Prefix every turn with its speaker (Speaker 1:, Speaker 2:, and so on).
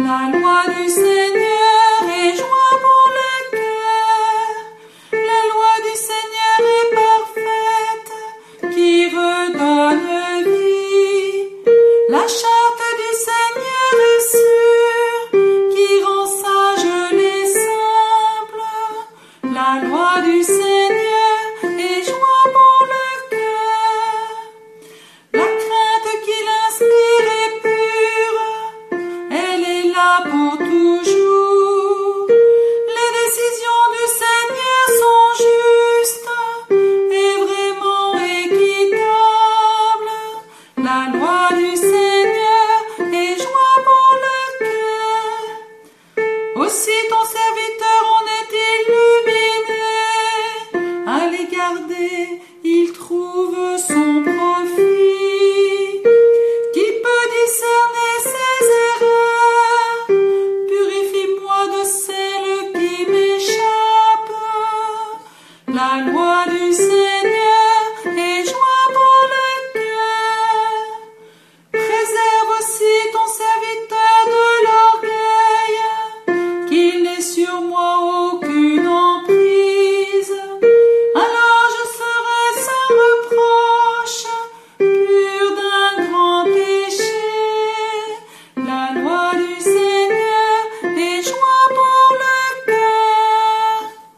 Speaker 1: La loi du Seigneur est joie pour le cœur. La loi du Seigneur est parfaite, qui redonne vie. La charte du Seigneur est sûre, qui rend sages les simples. La loi du Seigneur est joie pour le cœur. La crainte qu'il inspire est pure, elle est là pour toujours. Les décisions du Seigneur sont justes et vraiment équitables. La loi du Seigneur est joie pour le cœur. Aussi ton serviteur en est illuminé. À les garder, il trouve son profit. Qui peut discerner ses erreurs? Purifie-moi de celles qui m'échappent. La loi du Seigneur